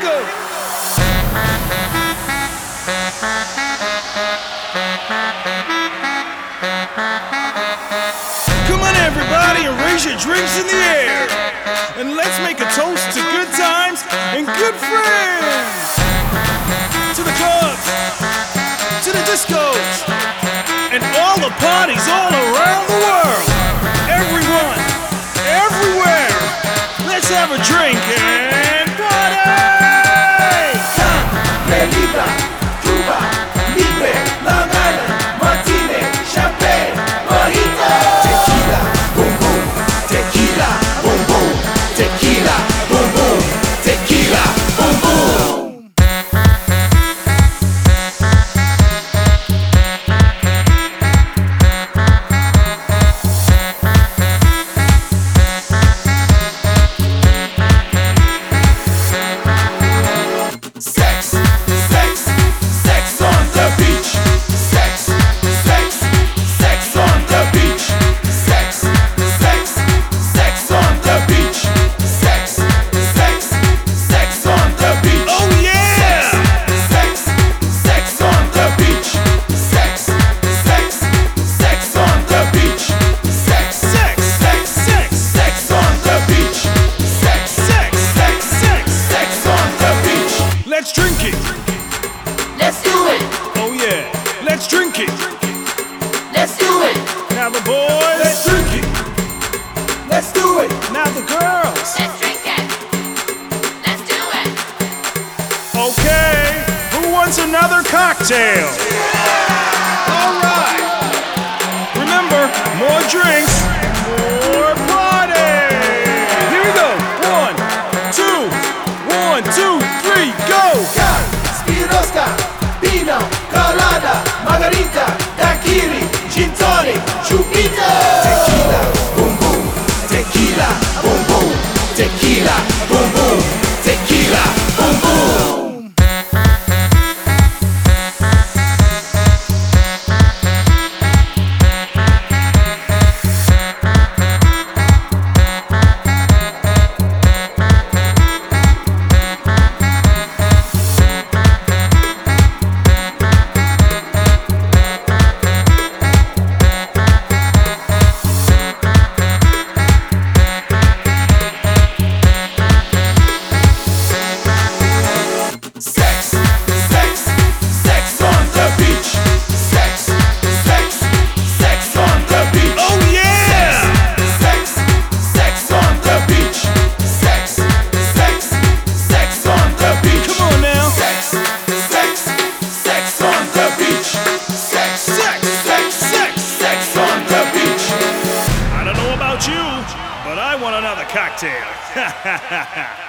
go. Come on, everybody, and raise your drinks in the air. And let's make a toast to good times and good friends. To the clubs, to the discos, and all the parties all around the world. Everyone, everywhere, let's have a drink and party! Libra, Cuba, Libre, Long Island, Martini, Champagne, Mojito. Tequila, boom boom, tequila, boom boom, tequila, boom boom, tequila, boom boom. Sex, sex, sex on the beach. Sex, sex, sex on the beach. Sex, sex, sex on the beach. Sex, sex, sex on the beach. Oh yeah! Sex, sex on the beach. Sex, sex, sex on the beach. Sex, Sex, sex, sex, sex on the beach. Sex, sex, sex, sex. sex on the beach. Let's drink it. Let's do it. Oh yeah, let's drink it. Let's do it. Now the boys, let's drink it. Let's do it. Now the girls, Let's drink it. Let's do it. okay. Who wants another cocktail? All right. Remember, more drinks, more party. Here we go. 1, 2, 3, go. Spirosca, Pino, Colada, Margarita, Daiquiri, Gin Tonic, Chupito. Tequila, boom boom, tequila, boom boom, tequila, boom boom, tequila, boom boom. Sex, sex, sex on the beach. Sex, sex, sex on the beach. Oh yeah! Sex, sex on the beach. Sex, sex, sex on the beach. Come on now. Sex, sex, sex on the beach. Sex, Sex, sex, sex. sex on the beach. I don't know about you, but I want another cocktail.